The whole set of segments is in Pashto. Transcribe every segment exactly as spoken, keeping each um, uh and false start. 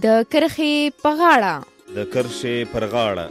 د کرښې په غاړه د کرښې پر غاړه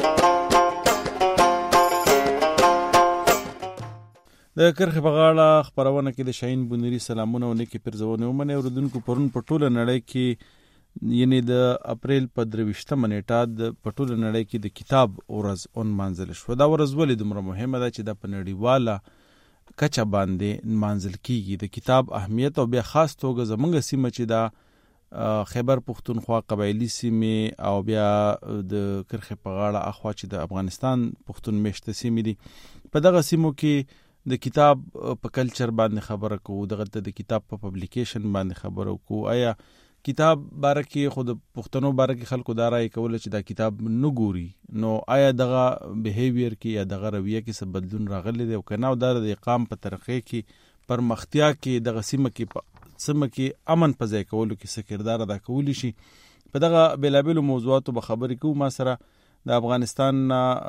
د کرښې په غاړه خپرونه کې د شاهین بونری سلامونه او نیکی پرزونه ومنه اوردونکو پرون په ټوله نړۍ کې یعنی د اپریل په درویشتمه نیټه د په ټوله نړۍ کې د کتاب ورځ ونمانځل شوه. دا ورځ ولې دومره مهمه ده چې دا په نړیواله کچه باندې نمانځل کیږي؟ د کتاب اهمیت او بیا خاص توګه زمونږ سیمه چې دا خیبر پښتونخوا قبایلی سیمه او بیا د کرښې په غاړه اخوا چې د افغانستان پښتون میشته سیمه دي، په دغه سیمو کې د کتاب په کلچر باندې خبره کوو، دغه د کتاب په پبلیکیشن باندې خبره کوو. آیا کتاب باره کې خود پښتنو باره کې خلکو دا رائے کوله چې دا کتاب نه ګوري، نو آیا دغه بیهیویر کې یا دغه رویه کې څه بدلون راغلی دی او که نه، او دا د اقام په طریقې کې پرمختیا کې دغه سیمه کې سیمه کې امن په ځای کولو کې څه کردار ادا کولی شي؟ په دغه بېلابېلو موضوعاتو به خبرې کوو. ما سره د افغانستان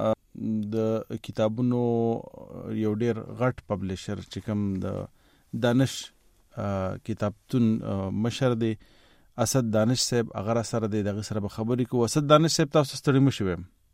د کتابونو یو ډېر غټ پبلیشر چې کوم د دانش کتابتون مشر دی اسد دانش صاحب، هغه سره دی، دغه سره به خبرې کوو. اسد دانش صاحب، تاسو ستړي مه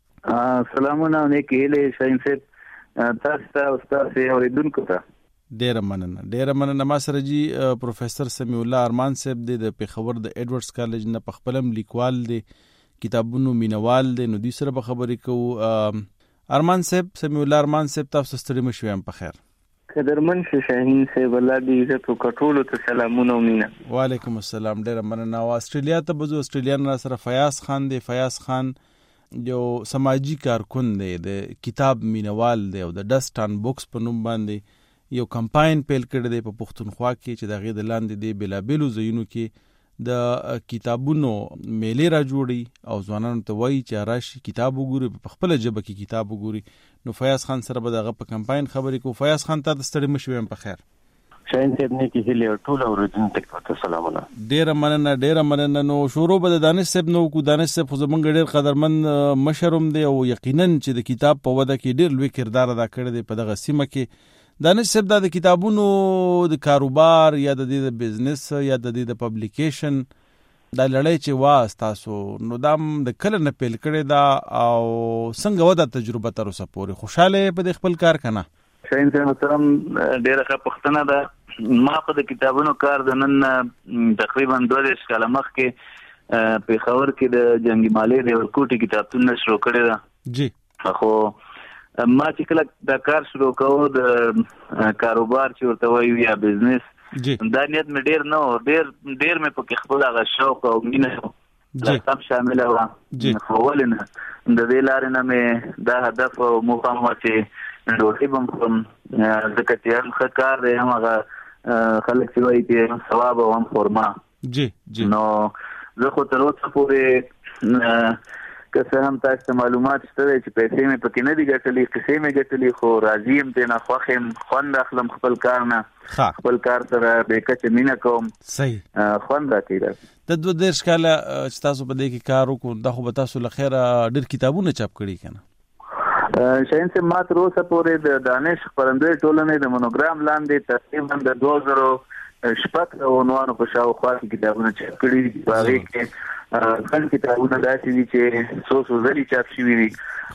شئ. سلامونه او نیکې هیلې شاهین صاحب، تاسو ته او ستاسو اوریدونکو ته ډېره مننه ډېره مننه. ما سره جی پروفیسر سمیع الله ارمان صاحب دی، د پېښور د ایډورډز کالج نه، په خپلم لیکوال دی، کتابونو مینوال دی، نو دوی سره به خبرې کوو. ارمان صاحب، سمیع الله ارمان صاحب، تاسو ستړي مه شئ، هم په خیر. قدرمن شاهین صاحب، الله دې عزت او کټولو ته سلامونه او مینه. وعلیکم السلام، ډېره مننه. او استرالیا ته بزو، استرالیان را سره فیاض خان دی. فیاض خان یو سماجی کارکون دی، د کتاب مینوال دی او د ډسټ آن بوکس په نوم باندې یو کمپاین پیل کړی دی په پښتونخوا کې چې د هغې د لاندې دی بېلابېلو ځایونو کې د کتابونو میلې را جوړي او ځوانانو ته وایي چې راشي کتاب وګوري، په خپله ژبه کې کتاب وګوري. نو فیاض خان سره به دغه په کمپاین خبرې کوو. فیاض خان، ته د ستړي مه شئ، هم په خیر. شاهین صاحب، نیکې هیلې او ټول اورېدونکو ته سلامونه. ډېره مننه ډېره مننه. نو شروع به د دانش صاحب نه وکړو. دانش صاحب خو زموږ ډېر قدرمن مشر هم دی او یقینا چې د کتاب په وده کې ډېر لوی کردار ادا کړی دی په دغه سیمه کې. دانش صاحب، دا د کتابونو د کاروبار یا د دې د بزنس یا د دې د پبلیکیشن دا لړۍ چې وا ستاسو، نو دا د کله نه پیل کړی دا او څنګه وه دا تجربه تر اوسه پورې؟ خوشحاله په دې خپل کار که نه؟ شاهین صاحب محترم، ډېره ښه پوښتنه ده. ما په د کتابونو کار د نن تقریبا دوه دېرش کاله مخکې پېښور کې د جنګي مالې د ورکوټي کتابتون نه شروع کړې ده. جی. خو ما چې کله دا کار شروع کوو، د کاروبار چې ورته وایو یا بزنس، دا نیت مې ډېر نه و، ډېر ډېر مې پکې خپل هغه شوق او مینه لاسم شامله وه. خو ولې نه، د دې لارې نه مې دا هدف او موخه هم وه چې ډوډۍ به م خورم، ځکه چې هم ښه کار دی، هم هغه خلک چې وایي چې هم ثواب او هم خورما. جی جی. نو زه خو تر اوسه پورې که څه هم تاسو ته معلومات شته دی چې پیسې مې پکې نه دي ګټلې، قصې مې ګټلې، خو راضي یم ترېنه، خوښ یم، خوند اخلم خپل کار نه، خپل کار سره بې کچه مینه کوم. صحیح. خوند راکوي. د دوه دېرش کاله چې تاسو په دې کې کار وکړو، دا خو به تاسو له خیره ډېر کتابونه چاپ کړي که نه؟ شاهین صاحب، ما تر اوسه پورې د دانش خپرندوی ټولنې د مونوګرام لاندې تقریبا د دوه زرو شپږ عنوانو په شاوخوا کې کتابونه چاپ کړي دي. په هغې کې ګڼ کتابونه داسې دي چې څو څو ځلې چاپ شوي دي،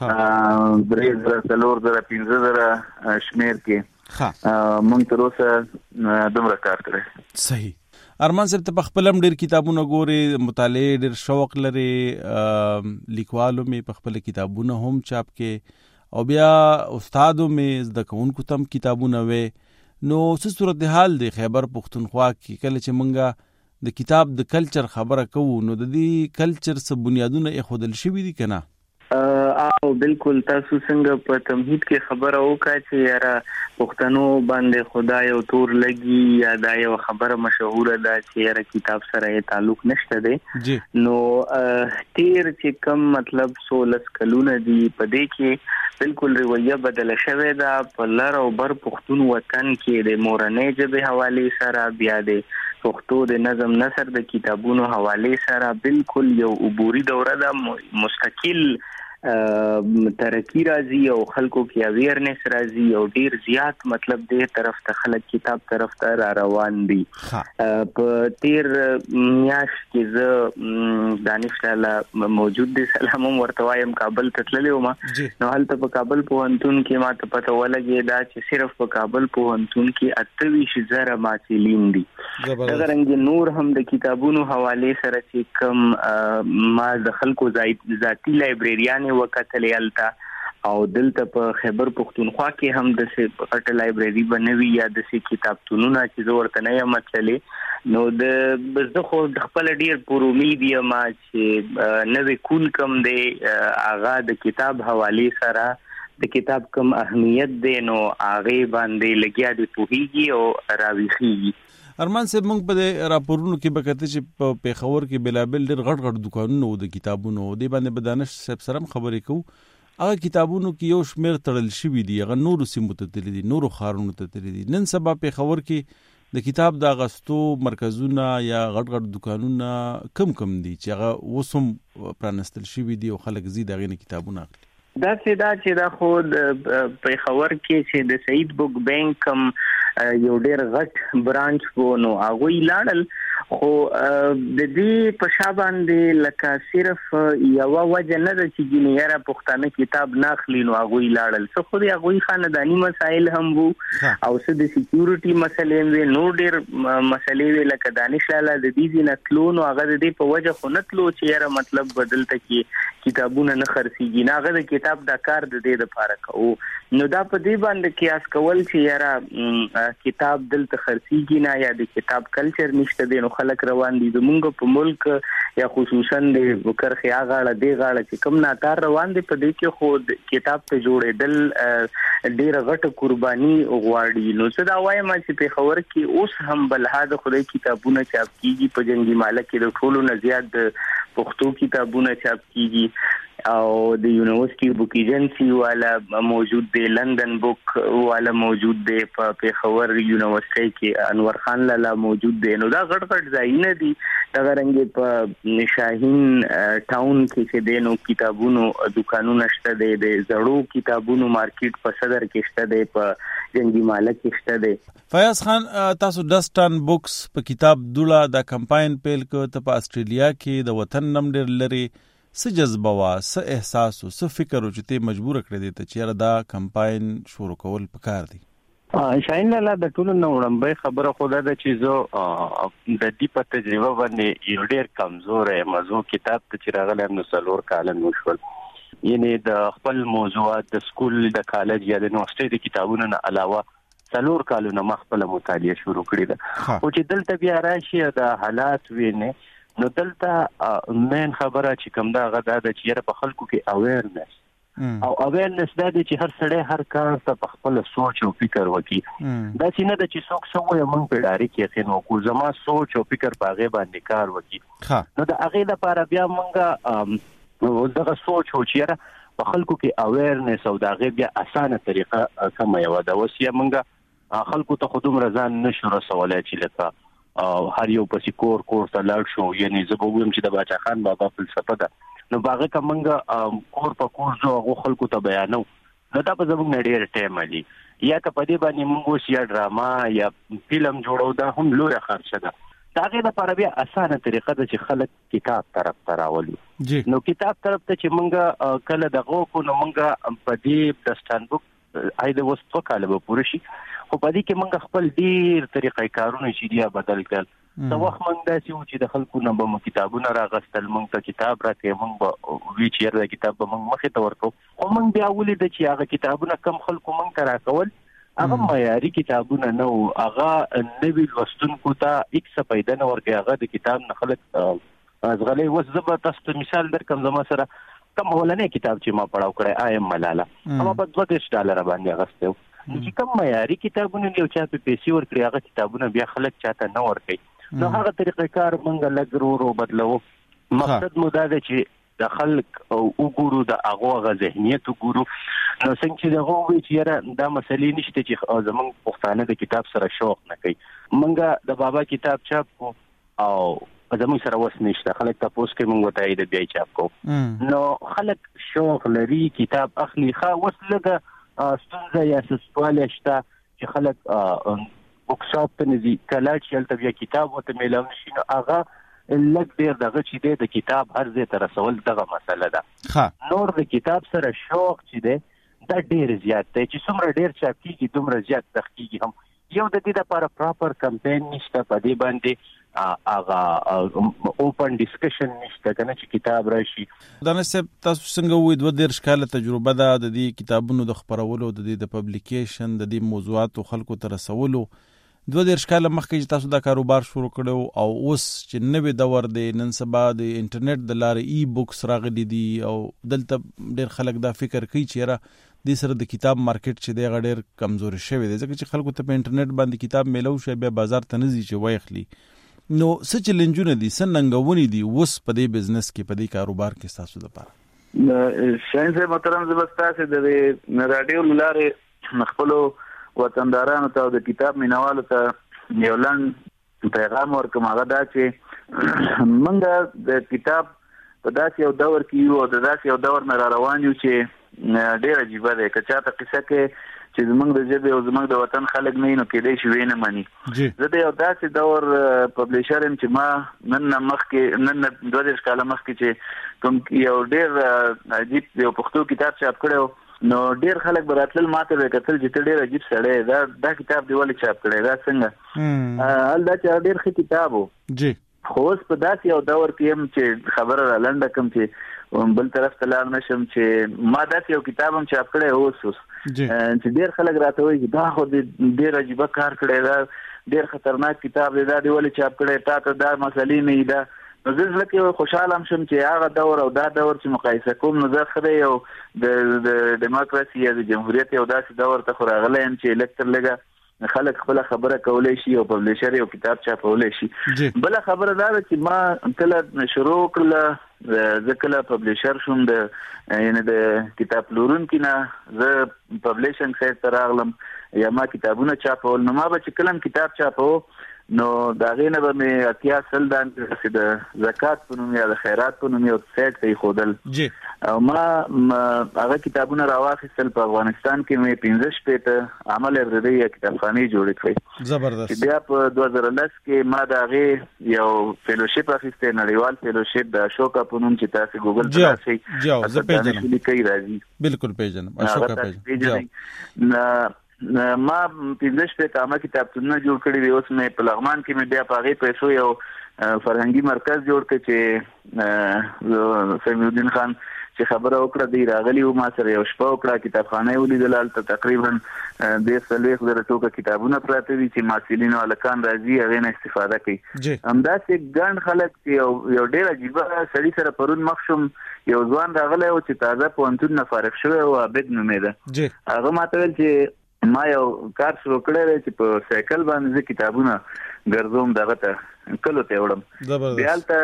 درې زره، څلور زره، پنځه زره شمېر کې موږ تر اوسه دومره کار کړی. صحیح. ارمان صاحب، ته په خپل هم ډېر کتابونه ګورې، مطالعې ډېر شوق لرې، لیکوالو مې په خپل کتابونه هم چاپ کې او بیا استادو مې زده کوونکو ته هم کتابونه وې، نو څه صورتحال دی خیبر پښتونخوا کې کله چې موږ د کتاب د کلچر خبره کوو؟ نو د دې کلچر څه بنیادونه ایښودل شوي دي که نه؟ او بالکل، تاسو څنګه په تمهید کې خبره وکړه چې یاره پښتنو باندې خدا یو تور لګي، یا دا یو خبره مشهوره ده چې یاره کتاب سره یې تعلق نشته دی. نو تیر چې کم مطلب سولس کلونه دي، په دې کې بالکل رویه بدله شوې ده. په لر او بر پښتون وطن کې د مورنۍ ژبې حوالې سره، بیا د پښتو د نظم نثر د کتابونو حوالې سره بالکل یو عبوري دوره ده، مستقل ترقی راځي او خلکو کې اویرنس راځي او ډیر زیات مطلب دې طرف ته خلک کتاب طرف ته را روان دي. په تیر میاش کې زه دانش لاله موجود دي سلام ورته وایم کابل ته تللی وم نو هلته په کابل پوهنتون کې ما ته پته ولګی دا چې صرف په کابل پوهنتون کې اتویش زره محصلین دي. دا رنګ نور هم د کتابونو حواله سره چې کوم ما د خلکو ذاتی لایبرریان وکتلې التا او دلته په خیبر پختونخوا کې هم د څه پټ لایبرری بنوي یا د څه کتابتونونه چې زه ورته نه یم تللی نو د بس د خو د خپل ډیر پر امید یم چې نوې کول کم دی اغا د کتاب حواله سره د کتاب کم اهمیت دی نو هغه باندې لګیا دی پوهیږي او راويخي. ارمان صاحب موږ په راپورونو کې به کته چې په پیښور کې بلابل ډېر غټ غټ دکانونه و د کتابونو دی باندې بدانش صاحب سره خبرې کوو. هغه کتابونو کې یو شمېر تړل شوي دي هغه نورو سیمو ته تللي دي نورو ښارونو ته تللي دي. نن سبا پیښور کې د کتاب د اغستو مرکزونه یا غټ غټ دکانونه کم کم دي چې هغه اوس هم پرانستل شوي دي او خلک زی دغه کتابونه اخلي. دا چې دا چې دا خو پیښور کې چې د سعید بوک بانک کم یو ډیر غټ برانچ وو نو هغه لاړل خو د دې په شاباندې لکه صرف یو وجه نه د چې ګینیره پښتانه کتاب ناخلی نو هغه لاړل څه خو د هغه خاندانی مسائل هم وو او څه د سکیورټي مسلې وې نو ډیر مسلې لکه دانش لاله د دې نه تلو نو هغه د دې په وجه خو نه تلو چې یاره مطلب بدلته کې کتابونه نه خرڅيږي نه هغه د کتاب د کار د دې لپاره کوو نو دا په دې باندې قیاس کول چې یاره کتاب دلته خرڅيږي نه یا د کتاب کلچر نشته دی نو خلک روان دي زمونږ په ملک یا خصوصا د وکرخیا غاړه دی غاړه چې کوم ناتار روان دي په دې کې خو کتاب ته جوړېدل ډیره غټه قرباني غواړي نو څه دا وایم چې په خبر کې اوس هم بلحاظ خدای کتابونه چاپ کیږي په جنگي مالک کې د ټولو نه زیات پښتو کتابونه چاپ کیږي او د یونیورسيټي بوک ایجنسی والا موجود دی لندن بوک والا موجود دی په پیښور یونیورسيټي کې انور خان لالا موجود دی نو دا غټ غټ ځایونه دي دا رنګ په شاهین ټاون کې چې دینو کتابونو دکانونه شته دي د زړو کتابونو مارکیټ په صدر کې شته دي په جنگي مالک کې شته دي. فیاض خان تاسو دستان بوکس په کتاب دولا د کمپاین پیل کو ته په استرالیا کې د وطن نم ډیر لري څه جذبه وا څه احساس او څه فکر او چې ته مجبور کړې دي ته چې دا کمپاین شروع کول پکار دي. شاین لاله د ټولو نو وړاندې خبره خو دا د چیزو د دې په تجربه باندې یو ډیر کمزور موضوع کتاب ته چې راغلی نو څلور کال نو شول یعنی د خپل موضوعات د سکول د کالج یا د یونیورسيټي د کتابونو نه علاوه څلور کالونه مخبل مطالعه شروع کړې ده او چې دلته بیا راشي د حالات ویني نو دلته مین خبره چې کوم دا غدا د چیرې په خلکو کې اویرنس او اویرنس دا چې هر سړی هر کار ته په خپل سوچ او فکر وکړي دا چې نه د چې څوک سوې موږ په لاري کې خنو کو زما سوچ او فکر په هغه باندې کار وکړي نو د هغه لپاره بیا موږ دغه سوچ او چیرې په خلکو کې اویرنس او دا غي بیا اسانه طریقه کوم یو دا وسیه موږ خلکو ته خودم رضان نشو رسولای چې لکه او هر یو پسې کور کور ته لاړ شو یعنی زه به ویم چې د باچا خان بابا فلسفه ده نو باغه کومنګ کور په کور زو هغه خلکو ته بیانو نو دا په زموږ نړۍ ټیم علي یا که په دې باندې موږ سیا ډراما یا فلم جوړو دا هم لوی خرچه ده دا غي د لپاره بیا اسانه طریقه ده چې خلک کتاب طرف ته راولي نو کتاب طرف ته چې موږ کله دغه کو نو موږ په دې دستان بوک اېدا وسو کاله به پوره شي خو په دې کې موږ خپل ډیر طریقې کارونه چې دی بدل کړل نو وخت موږ داسې و چې د خلکو نه به کتابونه راغستل موږ ته کتاب راکې موږ به وی چیرې کتاب به موږ مخې ته ورکو خو موږ بیا ولید چې هغه کتابونه کم خلکو موږ ته راکول هغه معیاري کتابونه نه او هغه نوی لوستونکو ته هیڅ پیدا نه ورګي هغه د کتاب نه خلک ازغلې وسبه تاسو مثال درکم زما سره کوم ولنې کتاب چې ما پڑھاو کړی آیم ملاله اما په دوه دیش ډالر باندې غسته چې کوم معیاري کتابونه یو چا په پیسې ورکړي هغه کتابونه بیا خلک چاته نه ورکړي نو هغه طریقې کار مونږ لګرو رو بدلو مقصد مو دا دی چې د خلک او وګورو د هغه ذهنیت وګورو نو څنګه چې دغه وی چې دا مسلې نشته چې زمونږ پښتانه د کتاب سره شوق نه کوي مونږ د بابا کتاب چاپ کو او زموږ سره وس نشته خلک تاسو کې موږ ته د بیا چاپ کو نو خلک شوق لري کتاب اخلي خا وس لګه ستونزه یا سوال شته چې خلک بوک شاپ ته نزي کله چې تل بیا کتاب وته میلاو نشي نو هغه لږ ډیر دغه چې د کتاب هر ځای ته رسول دغه مسله ده نور د کتاب سره شوق چې ده دا ډیر زیات دی چې څومره ډیر چاپ کیږي دومره زیات تحقیق هم یو د دې لپاره پراپر کمپاین نشته په دې باندې هغه اوپن ډیسکشن نشته کنه چې کتاب راشي دا نه څه تاسو څنګه وې دوه ډیر ښکاله تجربه ده د دې کتابونو د خبرولو د دې د پبلیکیشن د دې موضوعاتو خلکو ته رسولو دوه ډیر ښکاله مخکې چې تاسو دا کاروبار شروع کړو او اوس چې نوې دور دی نن سبا د انټرنیټ د لارې ای بوکس راغلي دي او دلته ډیر خلک دا فکر کوي چې را د سره د کتاب مارکیټ چې دی غډیر کمزوري شوی دی ځکه چې خلکو ته په انټرنیټ باندې کتاب میلو شي بیا بازار ته نزي چې وایخلي نو څه چیلنجونه دي څه ننګونی دي اوس په دې بزنس کې په دې کاروبار کې تاسو لپاره شاین صاحب محترم زبستاسه د رادیو لارې خپل وطندارانو ته د کتاب مینوالو ته یو لنډ پیغام ورکوم هغه دا چې موږ د کتاب په داسې یو دور کې یو د داسې یو دور نه روان یو چې ډیر عجیب دی که چاته قصه کې چې زمونږ د ژبې او زمونږ د وطن خلک نه نو کېدای شي وینه مانی زه د یو داسې دور پبلشر ام چې ما نن مخکې نن دوه ډیر کاله مخکې چې کوم یو ډیر عجیب یو پښتو کتاب چاپ کړو نو ډیر خلک براتل ماته وکتل چې ډیر عجیب سړی دا دا کتاب دی ولې چاپ کړی دا څنګه ال دا چې ډیر ښه کتابو جی خو اوس په داسې یو دور کې هم چې خبره را لنډه کوم چې بل طرف ته لاړ نشم چې ما داسې یو کتاب هم چاپ کړی اوس اوس چې ډیر خلک راته وایي چې دا خو ډیر عجیب کار کړی دا ډیر خطرناک کتاب دی دا دی ولې چاپ کړی تا ته دا مسلې نه دا نو زه ځکه خوشاله هم شم چې هغه دور او دا دور چې مقایسه کوم نو زه خدای یو د دیموکراسي یا د جمهوریت یو داسې دور ته خو راغلی یم چې الکتر لګه خلک خپل خبره کولای شي او پبلشر یو کتاب چاپولای شي بل خبره دا چې ما کله شروع کړل ځکه پبلشر شوم د یعنی د کتاب پلورونکو نه زه پبلشنګ سایت ته راغلم یا ما کتابونه چاپول نو ما به چې کلم کتاب چاپو نو دا غینه به مې اتیا سل دان د زکات په نوم یا د خیرات په نوم یو سایت ته خودل جی او ما هغه کتابونه راواخیستل په افغانستان کې مې پنځه شپې عمل ردی یا کتابخانه جوړ کړې زبردست بیا په دوه زره لس کې ما دا غي یو فیلوشپ اخیسته نړیوال فیلوشپ د اشوکا په نوم چې تاسو ګوګل ته راشي جی زه پیژنم لیکي راځي بالکل پیژنم اشوکا پیژنم ما پنځه شپې کامه کتابونه جوړ کړی دی اوس مې په لغمان کې مې بیا پاغي پیسو یو فرهنګي مرکز جوړ کړ چې سمیع الدین خان چې خبره وکړه دی راغلی او ما سره یو شپه وکړه کتابخانه ولیدل ته تقریبا د سلويخ د ټوکه کتابونه پراته دي چې ماسلینو الکان راځي هغه نه استفاده کوي همداسې ګڼ خلک یو یو ډیر عجیب سړی سره پرون مخشم یو ځوان راغلی او چې تازه پونتون نه فارغ شوی او عبد نومېده هغه ماته ویل چې ما یو کار شروع کړی چې په سایکل باندې کتابونه ګرځوم دغه ته کلو ته وړم بیا ته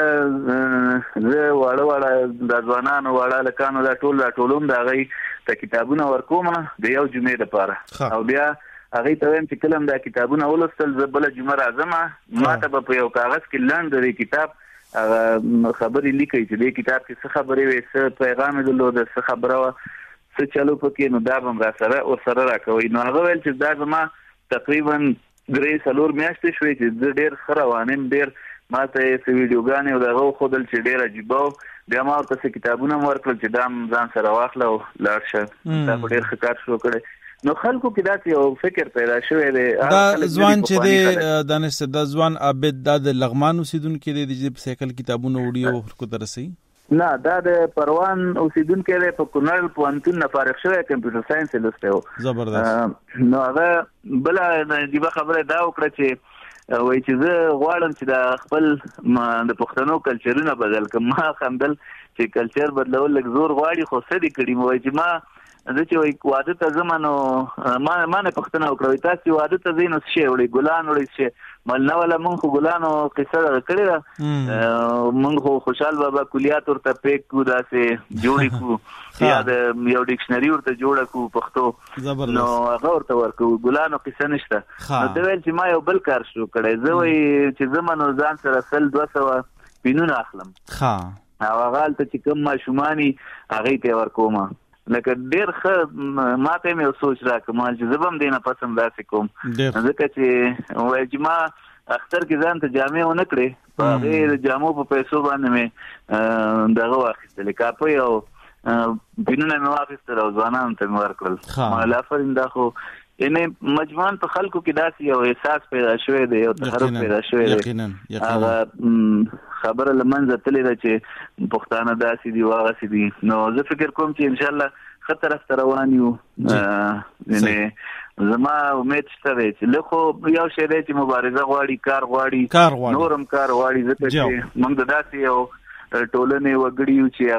زه واړه واړه د ځوانانو واړه لکانو دا ټول دا ټولوم دا غي ته کتابونه ورکوم د یو جمعې لپاره او بیا هغه ته ویم چې کلم دا کتابونه ولستل زه بل جمعه راځم ما ته په یو کاغذ کې لاندې د کتاب خبرې لیکي چې د کتاب کې څه خبرې وي څه پیغام درلود څه خبره څه چلو پکې نو دا هم را سره او سره راکوي نو هغه ویل چې دا زما تقریبا درې څلور میاشتې شوې چې زه ډېر ښه روانم ډېر ما ته یې ویډیوګانې او دغه وښودل چې ډېر عجیبه و بیا ما ورته څه کتابونه هم ورکړل چې دا هم ځان سره واخله او لاړ شه دا خو ډېر ښه کار شروع کړی نو خلکو کې داسې یو فکر پیدا شوی دی دا ځوان چې دی دانش دا ځوان عابد دا د لغمان اوسیدونکو دی چې سایکل کتابونه وړي او خلکو ته رسي نه دا د پروان اوسیدونکو دی په کونړ پوهنتون نه فارغ شوی کمپیوټر ساينس لسته و زبردست نو هغه بل د خبره دا وکړه چې وای چې زه غواړم چې د خپل د پښتنو کلچرونه بدل کړم ما خندل چې کلچر بدلول لږ زور غواړي خو څه دي کړی مو چې ما زه چې وای واده ته زمانو ما ما نه پښتنه وکړی تاسو واده ته زینو شي وړي ګلان وړي شي ملنه ولا مونږ خو ګلانو قصه کړی دا مونږ خو خوشحال بابا کلیات ورته پیک کو داسې جوړی کو یا د یو ډکشنری ورته جوړه کو پښتو نو هغه ورته ورکو ګلانو قصه نشته نو دا ویل چې ما یو بل کار شروع کړی زه وای چې زمانو ځان سره سل دوه سوه پینونه اخلم ها او هغه هلته چې کوم ماشومان هغې ته یې ورکوم. لکه ډېر ښه ما ته مې یو سوچ راکړ چې زه به هم دې نه پس هم داسې کوم، ځکه چې وایي چې ما اختر کې ځان ته جامې ونه کړې، په هغې د جامو په پیسو باندې مې دغه واخیستلې کاپۍ او پینونه مې واخیستل او ځوانانو ته مې ورکړل. مالافرین دا خو یعنې مجموعاً په خلکو کې داسې یو احساس پیدا شوی دی، یو تحرک پیدا شوی دی، هغه خبره له منځه تللې ده چې پښتانه داسې دي واغسې دي. نو زه فکر کوم چې انشاءالله ښه طرف ته روان یو. یعنې زما امید شته دی چې لږ خو یو شی دی چې مبارزه غواړي، کار غواړي، نور هم کار غواړي، ځکه چې موږ د داسې یو ټولنې وګړي یو چې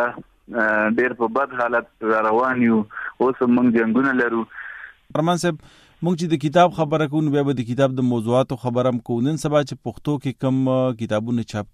هغه ډېر په بد حالت را روان یو. اوس هم موږ جنګونه لرو. ارمان صاحب موږ چې د کتاب خبره کوو نو بیا به د کتاب د موضوعاتو خبره هم کوو. نن سبا چې پښتو کې کم کتابونه چاپ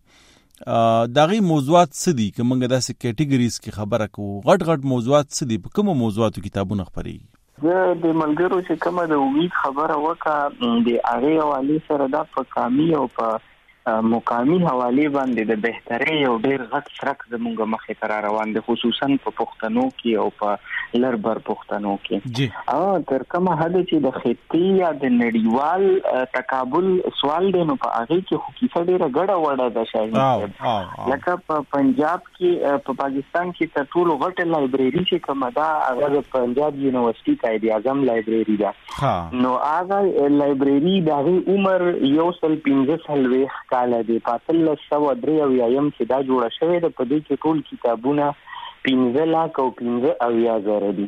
کیږي د هغې موضوعات څه دي؟ که موږ داسې کیټګریز کې خبره کوو، غټ غټ موضوعات څه دي؟ په کومو موضوعاتو کتابونه خپرېږي؟ زه د ملګرو چې کومه د امید خبره وکړه د هغې حوالې سره دا په کامي او په مقامی حواله باندې د بهتري او ډیر غټ سرک زموږ مخې ته را روان دي، خصوصا په پښتنو کې او په لربر پښتنو کې. او تر کومه حد چې د خطي یا د نړیوال تقابل سوال دی نو په هغه کې خو کیسه ډیره ګډه وړه ده شاید. لکه په پنجاب کې په پاکستان کې تر ټولو غټه لایبرری چې کومه ده هغه د پنجاب یونیورسيټي قائد اعظم لایبرری ده. نو هغه لایبرری د عمر یو سل پنځه سلوي کال دی، پاتل سو درې او یم چې دا جوړه شوې ده. په دې کې ټول کتابونه پنځه لاک او پنځه اویا زره دي.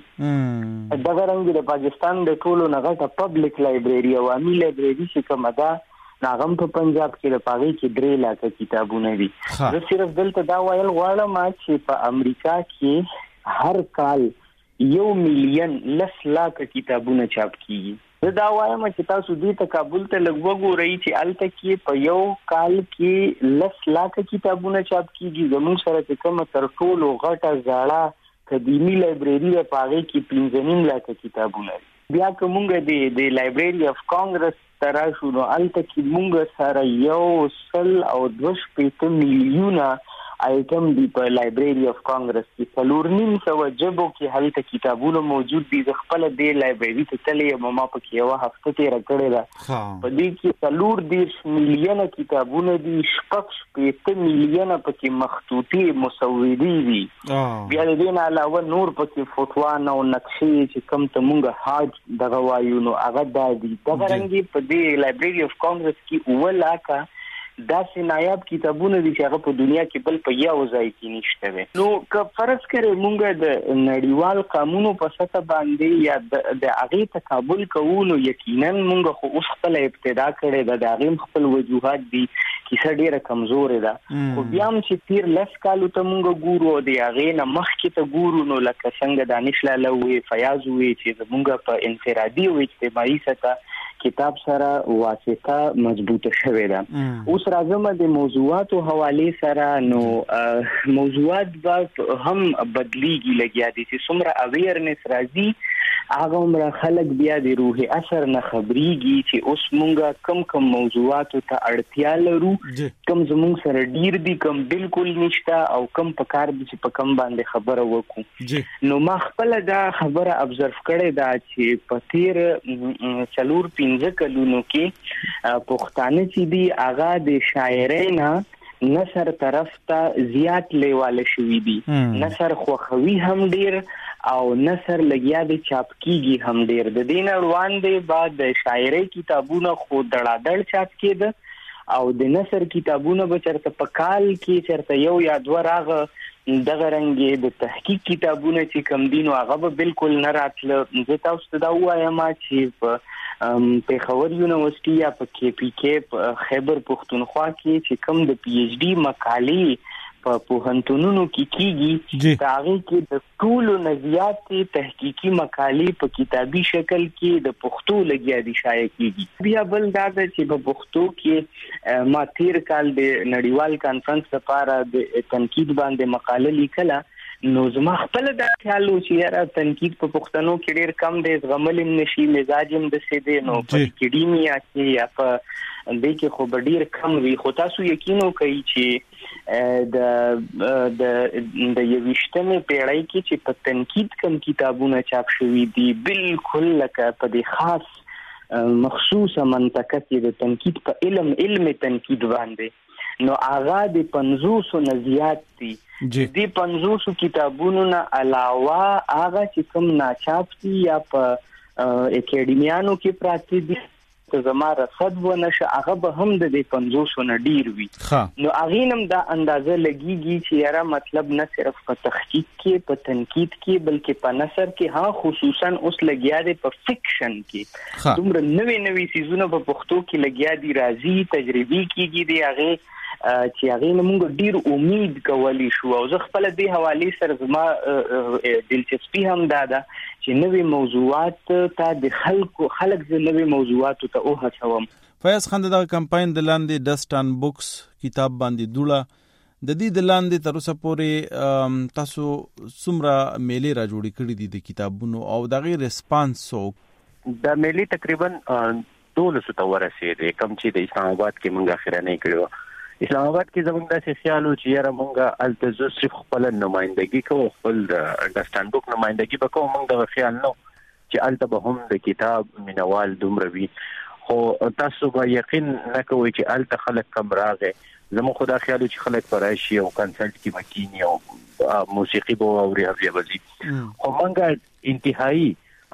دغه رنګ د پاکستان د ټولو نه غټه پبلک لایبرری عوامي لایبرری چې کومه ده ناغم په پنجاب کې د پاغي کې درې لاک کتابونه دي. زه صرف دلته دا وایل غواړم چې په امریکا کې هر کال یو میلیون لس لاک کتابونه چاپ کیږي. زه دا وایم چې تاسو دې ته کابل ته لږ وګورئ چې هلته کې په یو کال کې لس لاکه کتابونه چاپ کیږي. زموږ سره چې کومه تر ټولو غټه زاړه قدیمي لایبرری ده په هغې کې پنځه نیم لاکه کتابونه دي. بیا که مونږ د د لایبرری اف کانګرس ته راشو نو هلته کې مونږ سره یو سل او دوه شپېته میلیونه آیټم دی په لایبرری اف کانګرس کې. څلور نیم سوه ژبو کې هلته کتابونه موجود دي. زه خپله دې لایبرري ته تللی یم، ما پکې یوه هفته تېره کړې ده. په دې کې څلور دېرش میلیونه کتابونه دي، شپږ شپېته میلیونه پکې مخطوطي مصوري دي. بیا د دې نه علاوه نور پکې فوټوان او نقشې چې کوم ته مونږ حاج دغه وایو نو هغه دا دي. دغه رنګې په دې لایبرری اف کانګرس کې اووه لاکه داسې نایاب کتابونه دي چې هغه په دنیا کې بل په یو ځای کې نشته وي. نو که فرض کړئ مونږ د نړیوال قانونو په سطح باندې یا د هغې تقابل کوو نو یقینا مونږ خو اوس خپله ابتدا کړې ده، د هغې خپل وجوهات دي، کیسه ډېره کمزورې ده. خو بیا هم چې تیر لس کالو ته مونږ ګورو او د هغې نه مخکې ته ګورو نو لکه څنګه دانش لاله وې، فیاض وې چې زمونږ په انفرادي او اجتماعي سطح کتاب سره واسطه مضبوطه شوې ده. اوس راځم د موضوعاتو حوالې سره نو موضوعات به هم بدلیږي لګیا دي چې څومره اویرنس راځي هغه عمره خلک بیا د روح اثر نه خبريږي چې اوس مونږه کم کم موضوعاتو ته اړتیا لرو، کم زمونږ سره ډیر دي، کم بالکل نشته او کم په کار دي چې په کم باندې خبره وکړو. نو ما خپل دا خبره ابزرو کړې ده چې په تیر څلور پنځه کلونو کې پښتانه چې دي هغه د شاعرۍ نه نثر طرف ته زیات لیواله شوي دي. نثر خوښوي هم ډیر او نثر لګیا د چاپ کیږي هم ډیر. د دین روان دی بعد د شاعرۍ کتابونه خو دړادړ چاپ کېده او د نثر کتابونه به چرته په کال کې چرته یو یا دوه راغه. دغه رنګې د تحقیق کتابونه چې کم دي نو هغه به بالکل نه راتله. زه تاسو ته دا ووایم چې په پېښور یونیورسيټي یا په کې پي کې په خیبر پښتونخوا کې چې کم د پی ایچ ډي مقالې په پوهنتونونو کې کیږي دا هغه کې د ټولو نه زیاتې تحقیقي مقالې په کتابي شکل کې د پښتو لګیا دي شایع کیږي. بیا بل دا ده چې په پښتو کې ما تیر کال د نړیوال کانفرنس لپاره د تنقید باندې مقاله لیکله نو زما خپل دا خیال و چې یاره تنقید په پښتنو کې ډېر کم دی، زغمل هم نشي، مزاج هم داسې دی، نو په اکیډیمیا کې یا په دې کې خو به ډېر کم وي. خو تاسو یقین وکړئ چې د د د یویشتمې پیړۍ کې چې په تنقید کم کتابونه چاپ شوي دي، بالکل لکه په دې خاص مخصوصه منطقه کې د تنقید په علم علم تنقید باندې، نو هغه د پنځوسو نه زیات دي. د پنځوسو کتابونو نه علاوه هغه چې کوم ناچاپ دي یا په اکیډمیانو کې پراته دي، که زما رصد ونشه هغه به هم د دې پنځوسو نه ډیر وي. نو هغې نم دا اندازه لګیږي چې یاره مطلب نه صرف په تحقیق کې، په تنقید کې، بلکې په نثر کې، ها خصوصا اوس لګیا دی په فکشن کې، دومره نوې نوې څیزونه په پښتو کې لګیا دي، راځي تجربي کېږي د هغې چې هغې نه موږ ډېر امید کولی شو. او زه خپله دې حوالې سره زما دلچسپي هم دا ده چې نوې موضوعات ته د خلکو خلک زه نوې موضوعاتو ته وهڅوم. فیاض خان د دغه کمپاین د لاندې ډسټ ان بوکس کتاب باندې دوړه د دې د لاندې تر اوسه پورې تاسو څومره میلې را جوړې کړې دي د کتابونو او د هغې ریسپانس څوک؟ دا میلې تقریبا دولسو ته ورسېدې، کوم چې د اسلام آباد کې موږ اخرنۍ کړې وه. اسلام آباد کې زموږ داسې خیال و چې یاره موږ هلته زه صرف خپله نمایندګي کوو، خپل د ډسټ ان بوک نمایندګي به کوو. موږ دغه خیال نه چې هلته به هم د کتاب مینوال دومره وي، خو تاسو به یقین نه کوئ چې هلته خلک کم راغی. زموږ خو دا خیال و چې خلک به راشي او کنسرټ کې به کیني او موسیقي به واوري او بیا به ځي، خو موږ انتهایی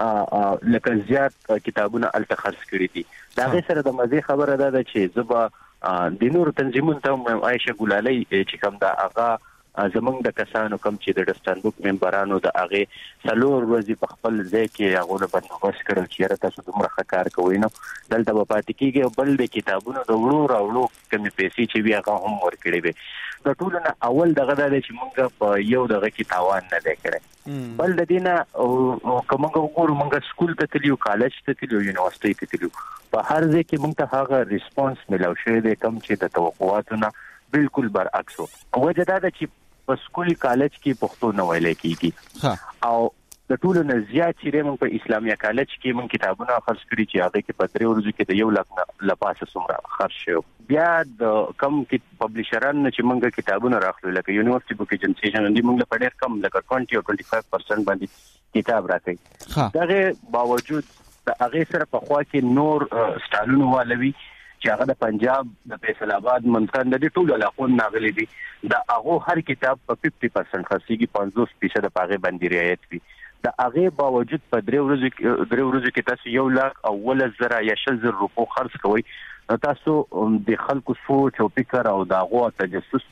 لکه زیات کتابونه هلته خرڅ کړي دي. د هغې سره د مزې خبره دا ده چې زه به د نورو تنظیمونو ته عایشه ګلالۍ چې کوم دا هغه زمونږ د کسانو کوم چې د ډسټ ان بوک ممبرانو د هغې څلور ورځې په خپل ځای کې هغو له بندوبست کړل چې یاره تاسو دومره ښه کار کوئ، نو دلته به پاتې کېږي. او بل د کتابونو د وړو راوړو کومې پیسې چې وي هغه هم ورکړې وې. د ټولو نه اول دغه دا دی چې موږ په یو دغه کې تاوان نه دی کړی. بل د دې نه که موږ وګورو موږ سکول ته تللي یو، کالج ته تللي یو، یونیورسټۍ ته تللي یو، په هر ځای کې موږ ته هغه ریسپانس میلاو شوی دی کوم چې د توقعاتو نه بالکل برعکس و. وجه دا ده چې په سکول کالج کې پښتو نه ویلی کېږي، او د ټولو نه زیات چې موږ په اسلامیه کالج کې موږ کتابونه خرڅ کړي چې هغې کې په درې ورځو کې د یو لک نه له پاسه څومره خرڅ شوي. بیا د کم پبلیشران نه چې موږ کتابونه راخلو لکه یونیورسټي بک ایجنسیشن دوی موږ له په ډېر کم لکه ټوینټي او ټوینټي فایو پرسنټ باندې کتاب راکوي. د هغې باوجود د هغې سره پخوا کې نور سټالونه والوي چې هغه د پنجاب د فیصل آباد منطقه د دې ټولو علاقو نه راغلي دي، د هغو هر کتاب په ففټي پرسنټ خرڅېږي، پنځوس فیصده په هغې باندې رعایت وي. د هغې باوجود په درې ورځو درې ورځو کې تاسو یو لاک او اوولس زره یا شل زره روپو خرڅ کوئ، تاسو د خلکو سوچ او فکر او د هغو تجسس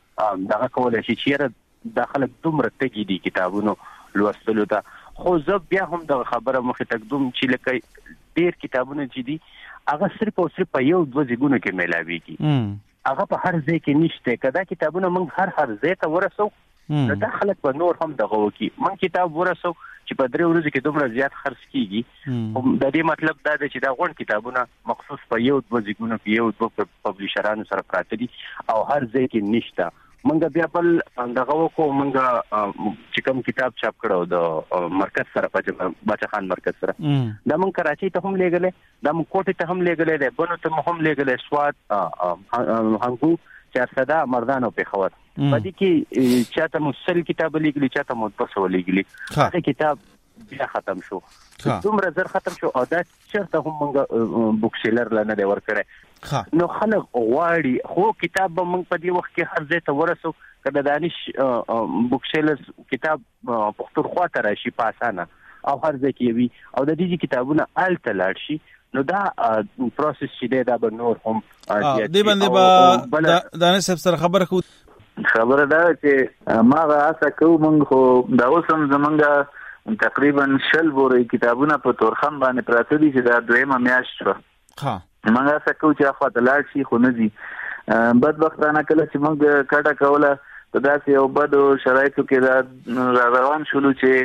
دغه کولی شي چې یاره دا خلک دومره تږي دي کتابونو لوستلو ته. خو زه بیا هم دغه خبره مخې تکدم چې لکه ډېر کتابونه چې دي هغه صرف او صرف په یو دوه ځایونو کې میلاویږي، هغه په هر ځای کې نشته. که دا کتابونه موږ هر هر ځای ته ورسو نو دا خلک به نور هم دغه وکړي. موږ کتاب ورسو چې په درې ورځو کې دومره زیات خرڅ کېږي، د دې مطلب دا دی چې دا غونډ کتابونه مخصوص په یو دوه ځایونو کې یو دوه پبلیشرانو سره پراته دي او هر ځای کې نشته. منګه بیا بل دغه وکړو، منګه چې کوم کتاب چاپ کړو د مرکز سره په باچا خان مرکز سره، دا موږ کراچۍ ته هم لېږلی، دا موږ کوټې ته هم لېږلی دی، بنو ته مو هم لېږلی، سوات، هنګو، چارسده، مردان او پېښور. په دې کې چاته مو سل کتاب لېږلي، چاته مو دوه سوه لېږلي. هغه کتاب بیا ختم شو، دومره زر ختم شو، او دا چېرته هم موږ بوک سیلر لا نه دی ورکړی. نو خلک غواړي، خو کتاب به موږ په دې وخت کې هر ځای ته ورسو، که د دانش بوک سیلر کتاب پښتونخوا ته راشي په اسانه او هر ځای کې وي، او د دې کتابونه هلته لاړ شي، نو دا پروسس چې دی دا به نور هم دې باندې به دانش صاحب سره خبره کوو. خبره دا چې ما هڅه کوو موږ، خو دا اوس هم زمونږ تقریبا شل بورې کتابونه په تورخم باندې پراته دي چې دا دویمه میاشت شوه. موږ هڅه کوو چې هخوا ته لاړ شي، خو نه ځي. بدبختانه کله چې موږ کټه کوله په داسې یو بدو شرایطو کې دا روان شولو چې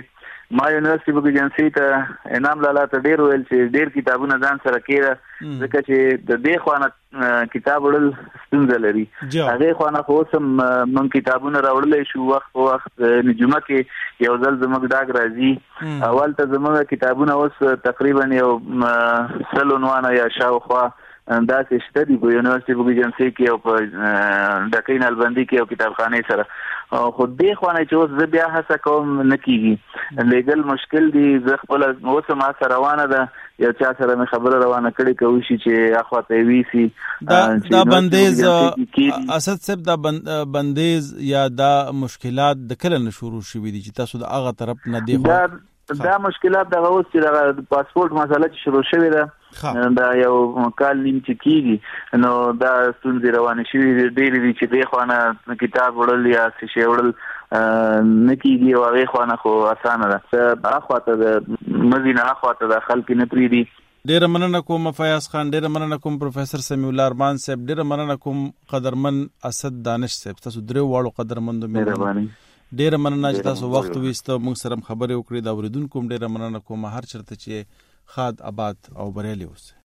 ما یونیورسيټي بوک ایجنسی ته انعام لاله ته ډیر ویل چې ډیر کتابونه ځان سره کېره ځکه چې د دې خوانه کتاب وړل ستونزه لري هغه خوانه خو سم من کتابونه راوړل شو وخت په وخت نجومه کې یو ځل زموږ ډاګ راځي اول ته زموږ کتابونه اوس تقریبا یو سلونوانه یا شاوخوا دا چې شته دی په یونیورسيټي بوک ایجنسی کې او په ډکې نلبندي کې او کتابخانه سره خو دې خوانه چې اوس زه بیا هڅه کوم نه کیږي لیګل مشکل دی زه خپل اوس ما سره روانه ده یو چا سره مې خبره روانه کړې کوي چې اخوا ته وی سي دا دا بندیز اسد صاحب دا بندیز یا دا مشکلات د کله نه شروع شوې دي چې تاسو د هغه طرف نه دی دا دا مشکلات دغه اوس چې د پاسپورت مسله چې شروع شوې ده دا یو کال نیم چې کیږي نو دا ستونزې روانې شوې ډېرې دي چې دې خوانه کتاب وړل یا څه شی وړل نه کیږي او هغې خوانه خو اسانه ده هخوا ته د مزي نه هخوا ته د خلک نه پرېږدي ډیره مننه کوم فیاض خان ډیره مننه کوم پروفیسور سمیع الله ارمان صاحب ډیره مننه کوم قدرمن اسد دانش صاحب تاسو درې واړو قدرمندو مهرباني ډیره مننه چې تاسو وخت وېسته موږ سره خبرې وکړې دا اوریدونکو ډیره مننه کوم هر چرته چې خاد آباد او بریالي اوسه